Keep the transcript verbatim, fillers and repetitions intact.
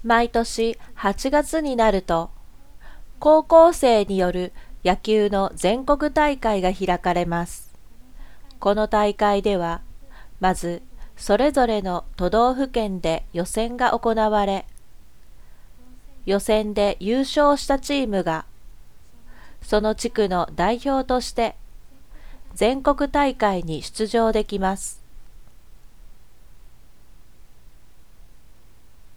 毎年はちがつになると、高校生による野球の全国大会が開かれます。この大会では、まずそれぞれの都道府県で予選が行われ、予選で優勝したチームが、その地区の代表として全国大会に出場できます。